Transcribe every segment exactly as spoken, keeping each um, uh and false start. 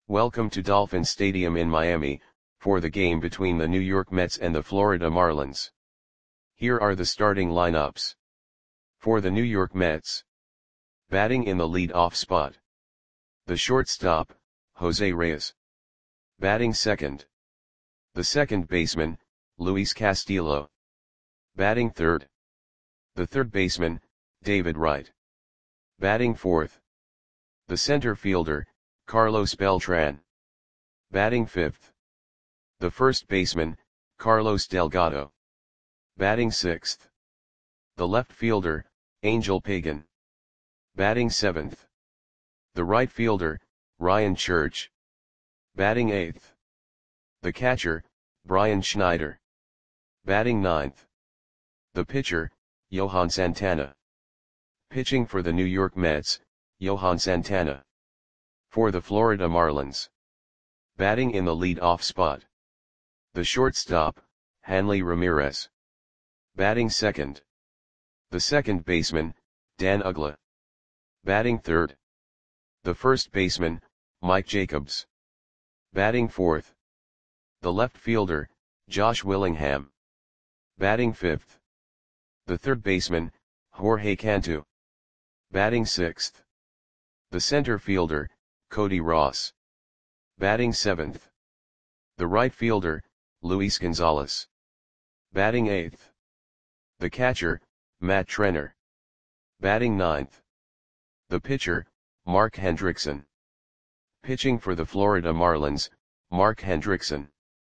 Welcome to Dolphin Stadium in Miami, for the game between the New York Mets and the Florida Marlins. Here are the starting lineups. For the New York Mets. Batting in the lead-off spot. The shortstop, Jose Reyes. Batting second. The second baseman, Luis Castillo. Batting third. The third baseman, David Wright. Batting fourth. The center fielder, Carlos Beltran. Batting fifth. The first baseman, Carlos Delgado. Batting sixth. The left fielder, Angel Pagan. Batting seventh. The right fielder, Ryan Church. Batting eighth. The catcher, Brian Schneider. Batting ninth. The pitcher, Johan Santana. Pitching for the New York Mets, Johan Santana. For the Florida Marlins. Batting in the lead-off spot. The shortstop, Hanley Ramirez. Batting second. The second baseman, Dan Uggla. Batting third. The first baseman, Mike Jacobs. Batting fourth. The left fielder, Josh Willingham. Batting fifth. The third baseman, Jorge Cantu. Batting sixth. The center fielder, Cody Ross. Batting seventh. The right fielder, Luis Gonzalez. Batting eighth. The catcher, Matt Trenner. Batting ninth. The pitcher, Mark Hendrickson. Pitching for the Florida Marlins, Mark Hendrickson.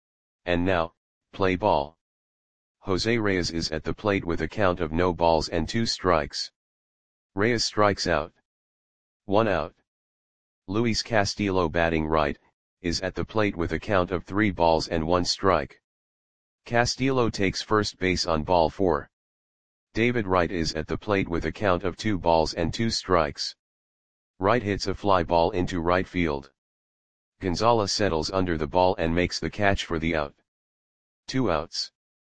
And now, play ball. Jose Reyes is at the plate with a count of no balls and two strikes. Reyes strikes out. One out. Luis Castillo batting right, is at the plate with a count of three balls and one strike. Castillo takes first base on ball four. David Wright is at the plate with a count of two balls and two strikes. Wright hits a fly ball into right field. Gonzalez settles under the ball and makes the catch for the out. Two outs.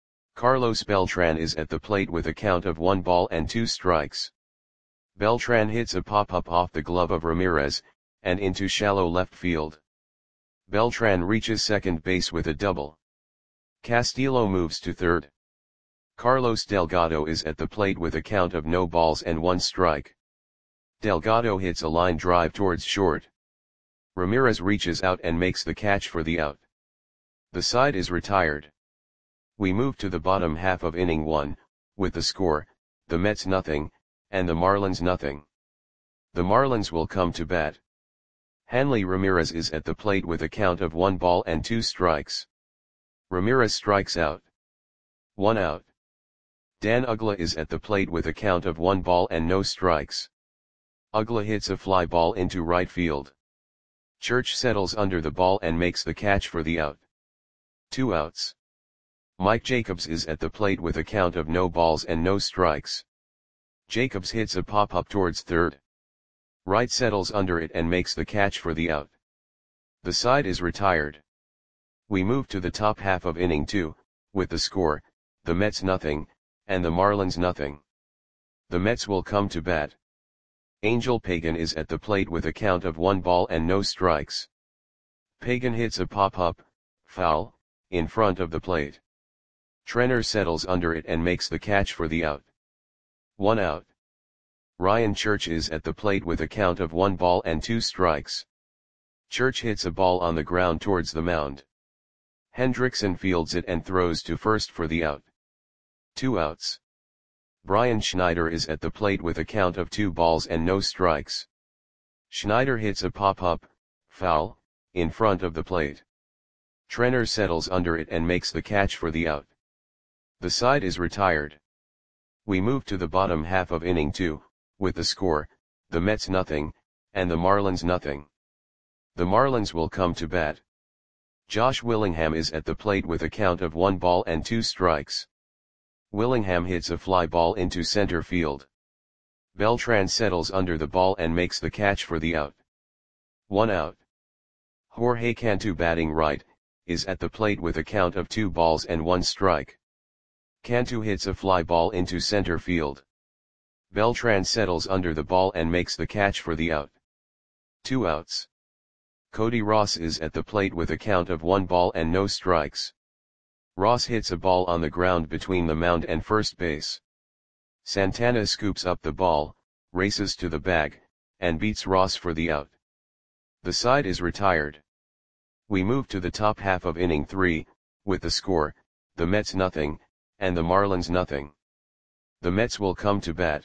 Carlos Beltran is at the plate with a count of one ball and two strikes. Beltran hits a pop-up off the glove of Ramirez, and into shallow left field. Beltran reaches second base with a double. Castillo moves to third. Carlos Delgado is at the plate with a count of no balls and one strike. Delgado hits a line drive towards short. Ramirez reaches out and makes the catch for the out. The side is retired. We move to the bottom half of inning one, with the score, the Mets nothing, and the Marlins nothing. The Marlins will come to bat. Hanley Ramirez is at the plate with a count of one ball and two strikes. Ramirez strikes out. One out. Dan Uggla is at the plate with a count of one ball and no strikes. Uggla hits a fly ball into right field. Church settles under the ball and makes the catch for the out. Two outs. Mike Jacobs is at the plate with a count of no balls and no strikes. Jacobs hits a pop-up towards third. Wright settles under it and makes the catch for the out. The side is retired. We move to the top half of inning two, with the score, the Mets nothing, and the Marlins nothing. The Mets will come to bat. Angel Pagan is at the plate with a count of one ball and no strikes. Pagan hits a pop-up, foul, in front of the plate. Trenner settles under it and makes the catch for the out. One out. Ryan Church is at the plate with a count of one ball and two strikes. Church hits a ball on the ground towards the mound. Hendrickson fields it and throws to first for the out. Two outs. Brian Schneider is at the plate with a count of two balls and no strikes. Schneider hits a pop-up, foul, in front of the plate. Trenner settles under it and makes the catch for the out. The side is retired. We move to the bottom half of inning two, with the score, the Mets nothing, and the Marlins nothing. The Marlins will come to bat. Josh Willingham is at the plate with a count of one ball and two strikes. Willingham hits a fly ball into center field. Beltran settles under the ball and makes the catch for the out. One out. Jorge Cantu batting right, is at the plate with a count of two balls and one strike. Cantu hits a fly ball into center field. Beltran settles under the ball and makes the catch for the out. Two outs. Cody Ross is at the plate with a count of one ball and no strikes. Ross hits a ball on the ground between the mound and first base. Santana scoops up the ball, races to the bag, and beats Ross for the out. The side is retired. We move to the top half of inning three, with the score, the Mets nothing, and the Marlins nothing. The Mets will come to bat.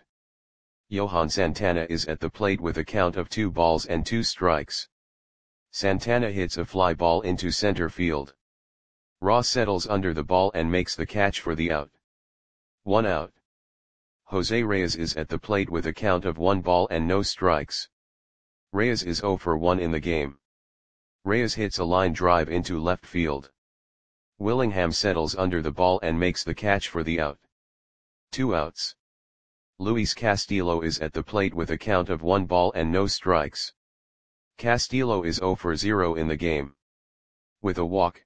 Johan Santana is at the plate with a count of two balls and two strikes. Santana hits a fly ball into center field. Ross settles under the ball and makes the catch for the out. One out. Jose Reyes is at the plate with a count of one ball and no strikes. Reyes is zero for one in the game. Reyes hits a line drive into left field. Willingham settles under the ball and makes the catch for the out. Two outs. Luis Castillo is at the plate with a count of one ball and no strikes. Castillo is zero for zero in the game. With a walk,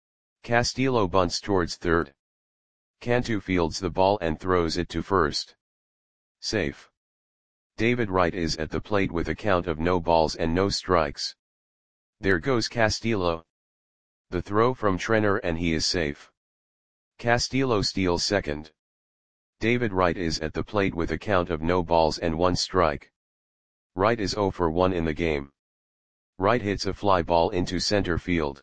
Castillo bunts towards third. Cantu fields the ball and throws it to first. Safe. David Wright is at the plate with a count of no balls and no strikes. There goes Castillo. The throw from Trenner and he is safe. Castillo steals second. David Wright is at the plate with a count of no balls and one strike. Wright is zero for one in the game. Wright hits a fly ball into center field.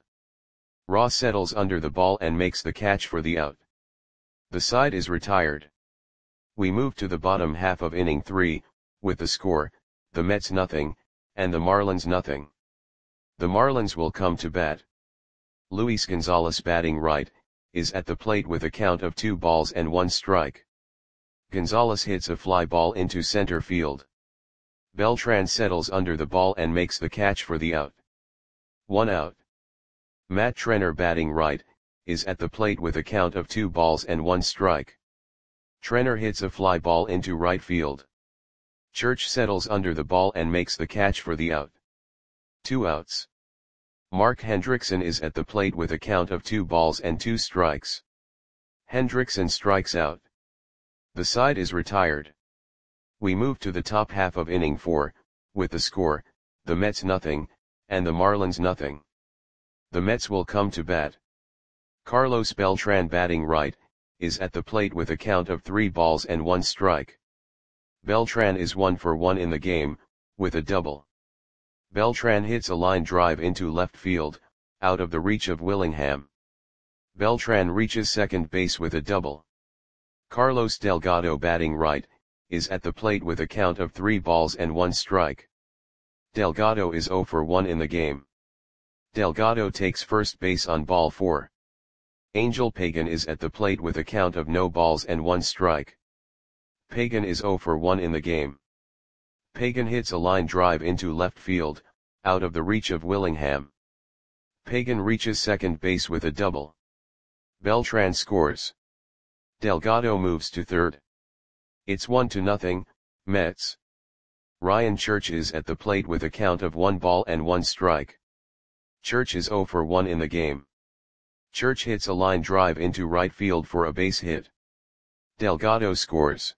Ross settles under the ball and makes the catch for the out. The side is retired. We move to the bottom half of inning three, with the score, the Mets nothing, and the Marlins nothing. The Marlins will come to bat. Luis Gonzalez batting right, is at the plate with a count of two balls and one strike. Gonzalez hits a fly ball into center field. Beltran settles under the ball and makes the catch for the out. One out. Matt Trenner batting right, is at the plate with a count of two balls and one strike. Trenner hits a fly ball into right field. Church settles under the ball and makes the catch for the out. Two outs. Mark Hendrickson is at the plate with a count of two balls and two strikes. Hendrickson strikes out. The side is retired. We move to the top half of inning four, with the score, the Mets nothing, and the Marlins nothing. The Mets will come to bat. Carlos Beltran batting right, is at the plate with a count of three balls and one strike. Beltran is one for one in the game, with a double. Beltran hits a line drive into left field, out of the reach of Willingham. Beltran reaches second base with a double. Carlos Delgado batting right, is at the plate with a count of three balls and one strike. Delgado is zero for one in the game. Delgado takes first base on ball four. Angel Pagan is at the plate with a count of no balls and one strike. Pagan is zero for one in the game. Pagan hits a line drive into left field, out of the reach of Willingham. Pagan reaches second base with a double. Beltran scores. Delgado moves to third. It's one to nothing, Mets. Ryan Church is at the plate with a count of one ball and one strike. Church is zero for one in the game. Church hits a line drive into right field for a base hit. Delgado scores.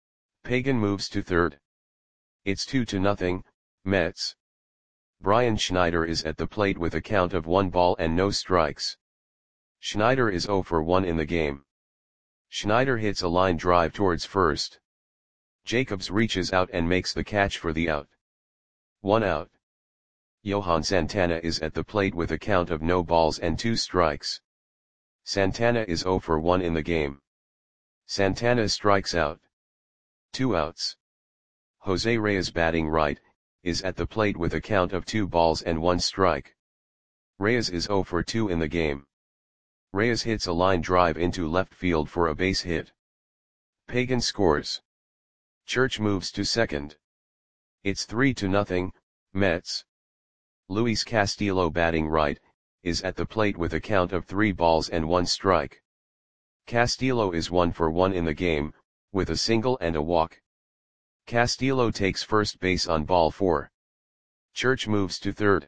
Pagan moves to third. It's two to nothing, Mets. Brian Schneider is at the plate with a count of one ball and no strikes. Schneider is zero for one in the game. Schneider hits a line drive towards first. Jacobs reaches out and makes the catch for the out. One out. Johan Santana is at the plate with a count of no balls and two strikes. Santana is zero for one in the game. Santana strikes out. Two outs. Jose Reyes batting right, is at the plate with a count of two balls and one strike. Reyes is zero for two in the game. Reyes hits a line drive into left field for a base hit. Pagan scores. Church moves to second. It's three to nothing, Mets. Luis Castillo batting right, is at the plate with a count of three balls and one strike. Castillo is one for one in the game, with a single and a walk. Castillo takes first base on ball four. Church moves to third.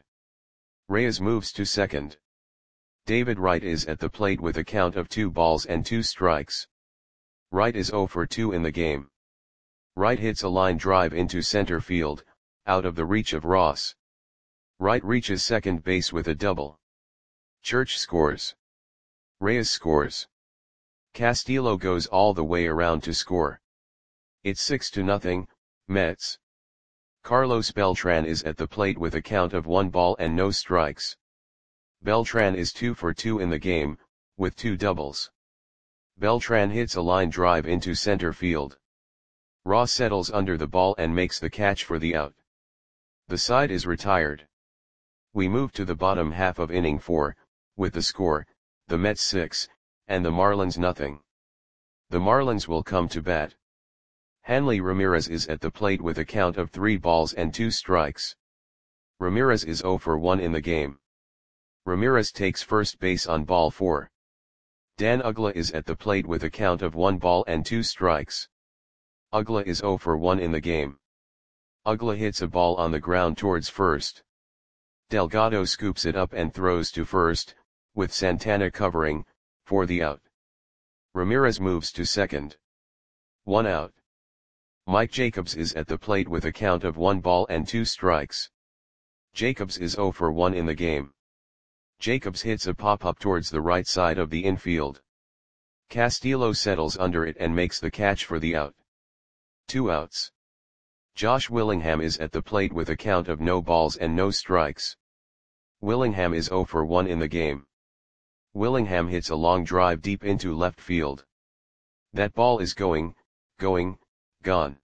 Reyes moves to second. David Wright is at the plate with a count of two balls and two strikes. Wright is zero for two in the game. Wright hits a line drive into center field, out of the reach of Ross. Wright reaches second base with a double. Church scores. Reyes scores. Castillo goes all the way around to score. It's six to nothing, Mets. Carlos Beltran is at the plate with a count of one ball and no strikes. Beltran is two for two in the game, with two doubles. Beltran hits a line drive into center field. Ross settles under the ball and makes the catch for the out. The side is retired. We move to the bottom half of inning four, with the score, the Mets six, and the Marlins nothing. The Marlins will come to bat. Hanley Ramirez is at the plate with a count of three balls and two strikes. Ramirez is zero for one in the game. Ramirez takes first base on ball four. Dan Uggla is at the plate with a count of one ball and two strikes. Uggla is zero for one in the game. Uggla hits a ball on the ground towards first. Delgado scoops it up and throws to first, with Santana covering, for the out. Ramirez moves to second. One out. Mike Jacobs is at the plate with a count of one ball and two strikes. Jacobs is zero for one in the game. Jacobs hits a pop-up towards the right side of the infield. Castillo settles under it and makes the catch for the out. Two outs. Josh Willingham is at the plate with a count of no balls and no strikes. Willingham is zero for one in the game. Willingham hits a long drive deep into left field. That ball is going, going, gone.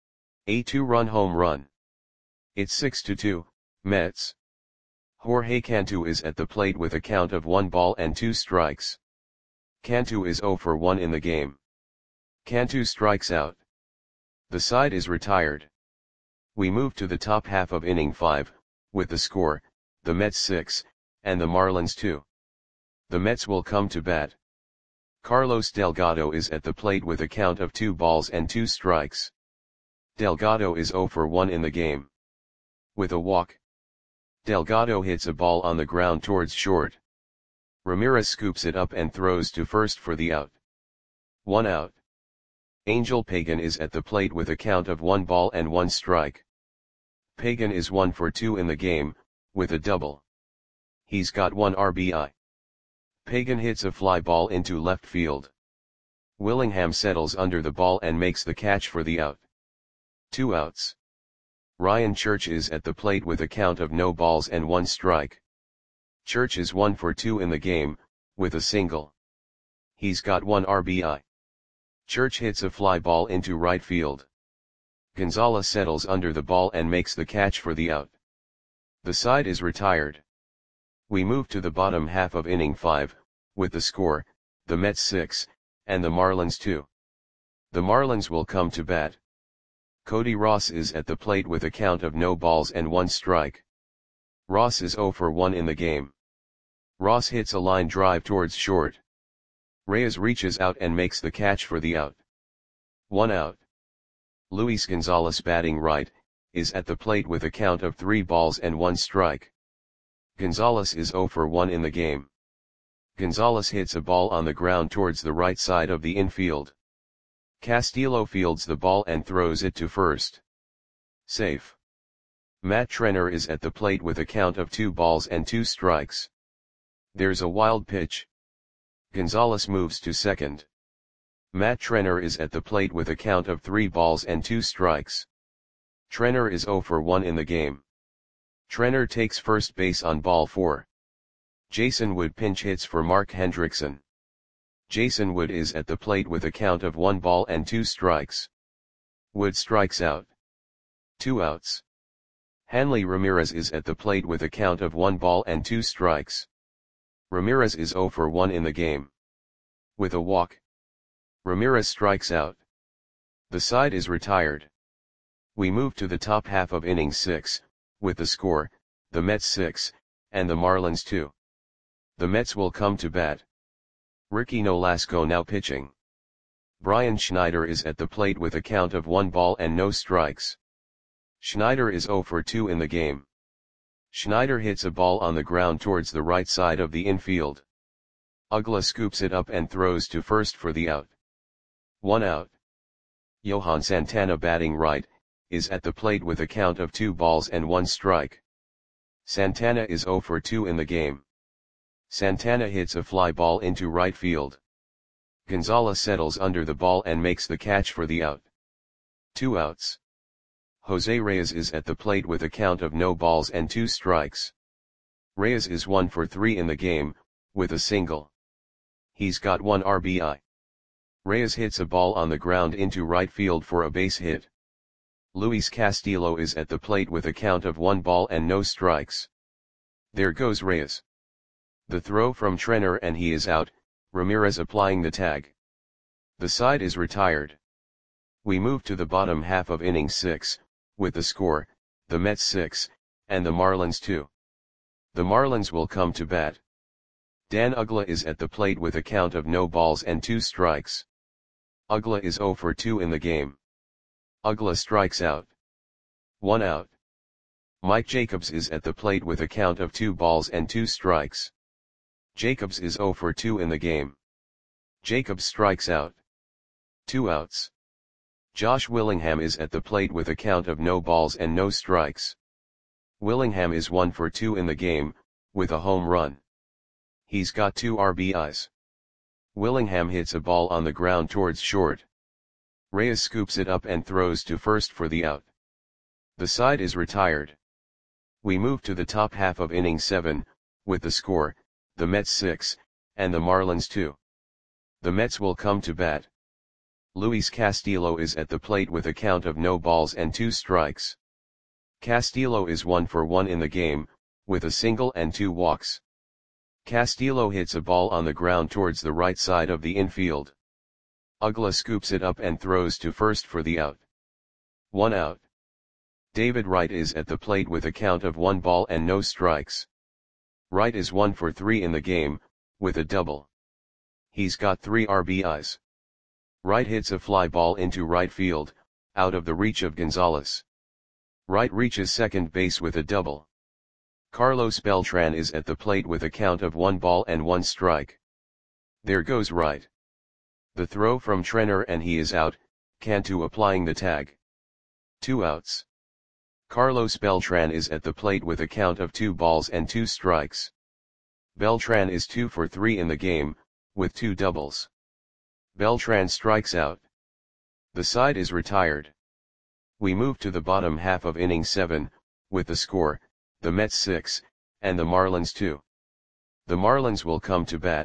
A two-run home run. It's six to two, Mets. Jorge Cantu is at the plate with a count of one ball and two strikes. Cantu is zero for one in the game. Cantu strikes out. The side is retired. We move to the top half of inning five, with the score, the Mets six, and the Marlins two. The Mets will come to bat. Carlos Delgado is at the plate with a count of two balls and two strikes. Delgado is zero for one in the game. With a walk. Delgado hits a ball on the ground towards short. Ramirez scoops it up and throws to first for the out. One out. Angel Pagan is at the plate with a count of one ball and one strike. Pagan is one for two in the game, with a double. He's got one R B I. Pagan hits a fly ball into left field. Willingham settles under the ball and makes the catch for the out. Two outs. Ryan Church is at the plate with a count of no balls and one strike. Church is one for two in the game, with a single. He's got one R B I. Church hits a fly ball into right field. Gonzalez settles under the ball and makes the catch for the out. The side is retired. We move to the bottom half of inning five, with the score, the Mets six, and the Marlins two. The Marlins will come to bat. Cody Ross is at the plate with a count of no balls and one strike. Ross is zero for one in the game. Ross hits a line drive towards short. Reyes reaches out and makes the catch for the out. One out. Luis Gonzalez, batting right, is at the plate with a count of three balls and one strike. Gonzalez is zero for one in the game. Gonzalez hits a ball on the ground towards the right side of the infield. Castillo fields the ball and throws it to first. Safe. Matt Trenner is at the plate with a count of two balls and two strikes. There's a wild pitch. Gonzalez moves to second. Matt Trenner is at the plate with a count of three balls and two strikes. Trenner is zero for one in the game. Trenner takes first base on ball four. Jason Wood pinch hits for Mark Hendrickson. Jason Wood is at the plate with a count of one ball and two strikes. Wood strikes out. Two outs. Hanley Ramirez is at the plate with a count of one ball and two strikes. Ramirez is zero for one in the game. With a walk. Ramirez strikes out. The side is retired. We move to the top half of inning six, with the score, the Mets six, and the Marlins two. The Mets will come to bat. Ricky Nolasco now pitching. Brian Schneider is at the plate with a count of one ball and no strikes. Schneider is zero for two in the game. Schneider hits a ball on the ground towards the right side of the infield. Uggla scoops it up and throws to first for the out. One out. Johan Santana, batting right, is at the plate with a count of two balls and one strike. Santana is zero for two in the game. Santana hits a fly ball into right field. Gonzalez settles under the ball and makes the catch for the out. Two outs. Jose Reyes is at the plate with a count of no balls and two strikes. Reyes is one for three in the game, with a single. He's got one R B I. Reyes hits a ball on the ground into right field for a base hit. Luis Castillo is at the plate with a count of one ball and no strikes. There goes Reyes. The throw from Trenner and he is out, Ramirez applying the tag. The side is retired. We move to the bottom half of inning six, with the score, the Mets six, and the Marlins two. The Marlins will come to bat. Dan Uggla is at the plate with a count of no balls and two strikes. Uggla is zero for two in the game. Uggla strikes out. One out. Mike Jacobs is at the plate with a count of two balls and two strikes. Jacobs is zero for two in the game. Jacobs strikes out. Two outs. Josh Willingham is at the plate with a count of no balls and no strikes. Willingham is one for two in the game, with a home run. He's got two R B Is. Willingham hits a ball on the ground towards short. Reyes scoops it up and throws to first for the out. The side is retired. We move to the top half of inning seven, with the score, the Mets six, and the Marlins two. The Mets will come to bat. Luis Castillo is at the plate with a count of no balls and two strikes. Castillo is one for one in the game, with a single and two walks. Castillo hits a ball on the ground towards the right side of the infield. Uggla scoops it up and throws to first for the out. One out. David Wright is at the plate with a count of one ball and no strikes. Wright is one for three in the game, with a double. He's got three R B Is. Wright hits a fly ball into right field, out of the reach of Gonzalez. Wright reaches second base with a double. Carlos Beltran is at the plate with a count of one ball and one strike. There goes Wright. The throw from Trenner and he is out, Cantu applying the tag. Two outs. Carlos Beltran is at the plate with a count of two balls and two strikes. Beltran is two for three in the game, with two doubles. Beltran strikes out. The side is retired. We move to the bottom half of inning seven, with the score, the Mets six, and the Marlins two. The Marlins will come to bat.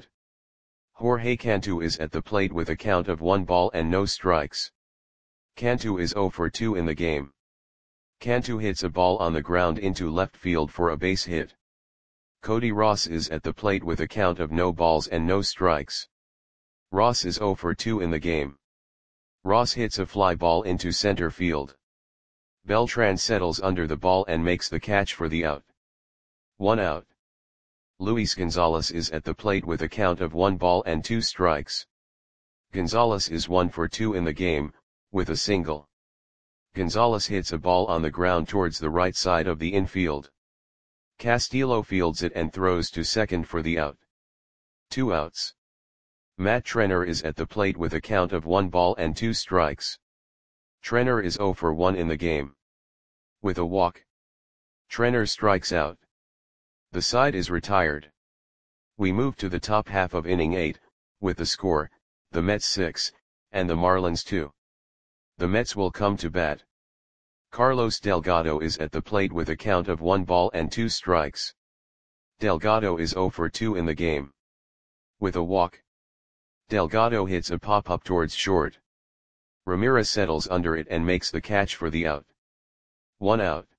Jorge Cantu is at the plate with a count of one ball and no strikes. Cantu is zero for two in the game. Cantu hits a ball on the ground into left field for a base hit. Cody Ross is at the plate with a count of no balls and no strikes. Ross is zero for two in the game. Ross hits a fly ball into center field. Beltran settles under the ball and makes the catch for the out. One out. Luis Gonzalez is at the plate with a count of one ball and two strikes. Gonzalez is one for two in the game, with a single. Gonzalez hits a ball on the ground towards the right side of the infield. Castillo fields it and throws to second for the out. Two outs. Matt Trenner is at the plate with a count of one ball and two strikes. Trenner is zero for one in the game. With a walk. Trenner strikes out. The side is retired. We move to the top half of inning eight, with the score, the Mets six, and the Marlins two. The Mets will come to bat. Carlos Delgado is at the plate with a count of one ball and two strikes. Delgado is zero for two in the game. With a walk. Delgado hits a pop-up towards short. Ramirez settles under it and makes the catch for the out. One out.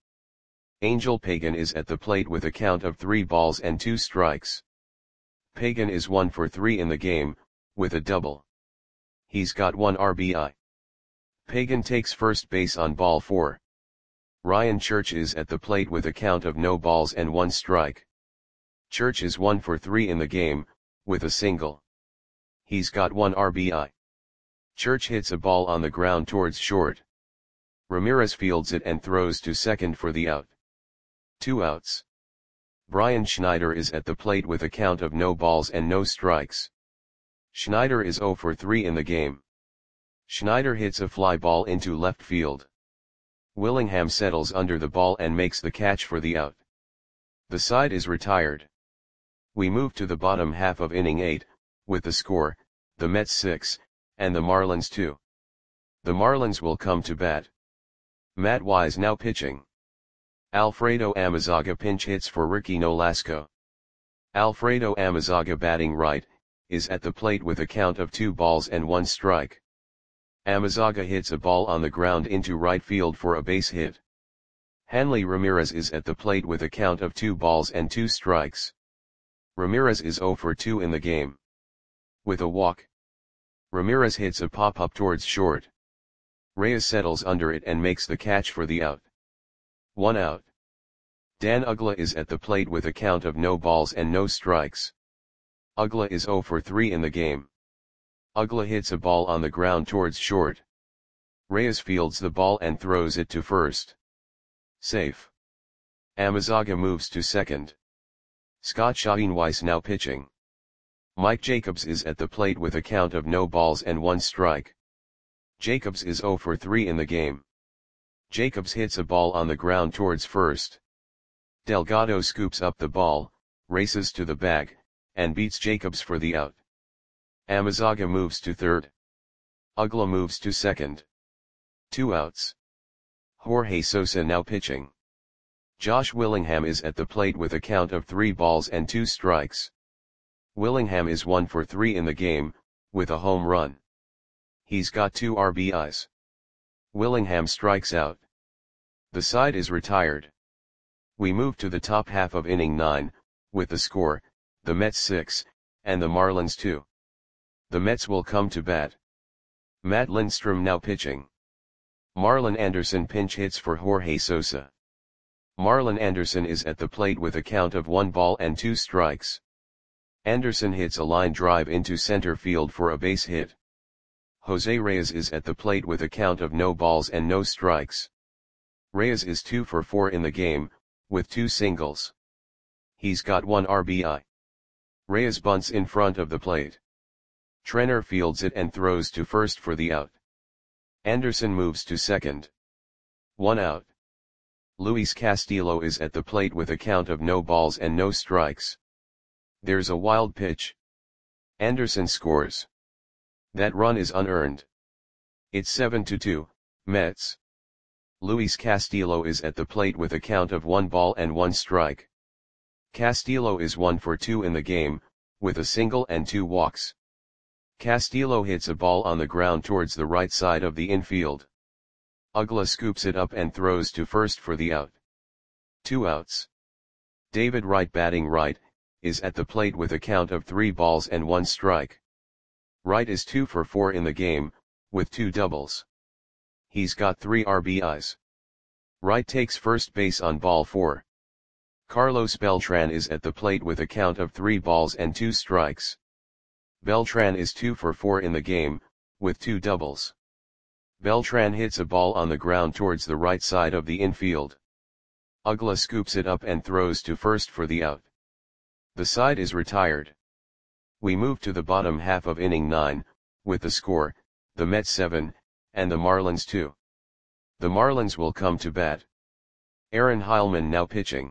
Angel Pagan is at the plate with a count of three balls and two strikes. Pagan is one for three in the game, with a double. He's got one R B I. Pagan takes first base on ball four. Ryan Church is at the plate with a count of no balls and one strike. Church is one for three in the game, with a single. He's got one R B I. Church hits a ball on the ground towards short. Ramirez fields it and throws to second for the out. Two outs. Brian Schneider is at the plate with a count of no balls and no strikes. Schneider is zero for three in the game. Schneider hits a fly ball into left field. Willingham settles under the ball and makes the catch for the out. The side is retired. We move to the bottom half of inning eight, with the score, the Mets six, and the Marlins two. The Marlins will come to bat. Matt Wise now pitching. Alfredo Amezaga pinch hits for Ricky Nolasco. Alfredo Amezaga batting right, is at the plate with a count of two balls and one strike. Amezaga hits a ball on the ground into right field for a base hit. Hanley Ramirez is at the plate with a count of two balls and two strikes. Ramirez is zero for two in the game. With a walk, Ramirez hits a pop-up towards short. Reyes settles under it and makes the catch for the out. One out. Dan Uggla is at the plate with a count of no balls and no strikes. Uggla is zero for three in the game. Uggla hits a ball on the ground towards short. Reyes fields the ball and throws it to first. Safe. Amezaga moves to second. Scott Schoenweiss now pitching. Mike Jacobs is at the plate with a count of no balls and one strike. Jacobs is zero for three in the game. Jacobs hits a ball on the ground towards first. Delgado scoops up the ball, races to the bag, and beats Jacobs for the out. Amezaga moves to third. Uggla moves to second. Two outs. Jorge Sosa now pitching. Josh Willingham is at the plate with a count of three balls and two strikes. Willingham is one for three in the game, with a home run. He's got two R B Is. Willingham strikes out. The side is retired. We move to the top half of inning nine, with the score, the Mets six, and the Marlins two. The Mets will come to bat. Matt Lindstrom now pitching. Marlon Anderson pinch hits for Jorge Sosa. Marlon Anderson is at the plate with a count of one ball and two strikes. Anderson hits a line drive into center field for a base hit. Jose Reyes is at the plate with a count of no balls and no strikes. Reyes is two for four in the game, with two singles. He's got one R B I. Reyes bunts in front of the plate. Trenner fields it and throws to first for the out. Anderson moves to second. One out. Luis Castillo is at the plate with a count of no balls and no strikes. There's a wild pitch. Anderson scores. That run is unearned. It's seven to two, Mets. Luis Castillo is at the plate with a count of one ball and one strike. Castillo is one for two in the game, with a single and two walks. Castillo hits a ball on the ground towards the right side of the infield. Uggla scoops it up and throws to first for the out. Two outs. David Wright batting right, is at the plate with a count of three balls and one strike. Wright is two for four in the game, with two doubles. He's got three R B Is. Wright takes first base on ball four. Carlos Beltran is at the plate with a count of three balls and two strikes. Beltran is two for four in the game, with two doubles. Beltran hits a ball on the ground towards the right side of the infield. Uggla scoops it up and throws to first for the out. The side is retired. We move to the bottom half of inning nine, with the score, the Mets seven, and the Marlins two. The Marlins will come to bat. Aaron Heilman now pitching.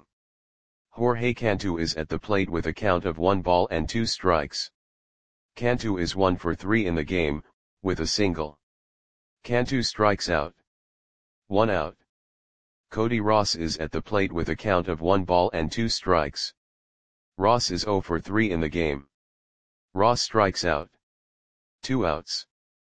Jorge Cantu is at the plate with a count of one ball and two strikes. Cantu is one for three in the game, with a single. Cantu strikes out. One out. Cody Ross is at the plate with a count of one ball and two strikes. Ross is zero for three in the game. Ross strikes out. Two outs.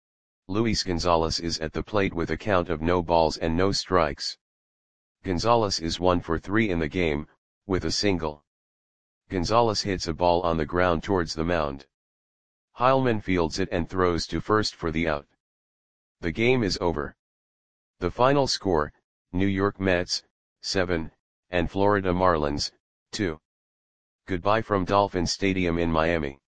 Luis Gonzalez is at the plate with a count of no balls and no strikes. Gonzalez is one for three in the game, with a single. Gonzalez hits a ball on the ground towards the mound. Heilman fields it and throws to first for the out. The game is over. The final score, New York Mets, seven, and Florida Marlins, two. Goodbye from Dolphin Stadium in Miami.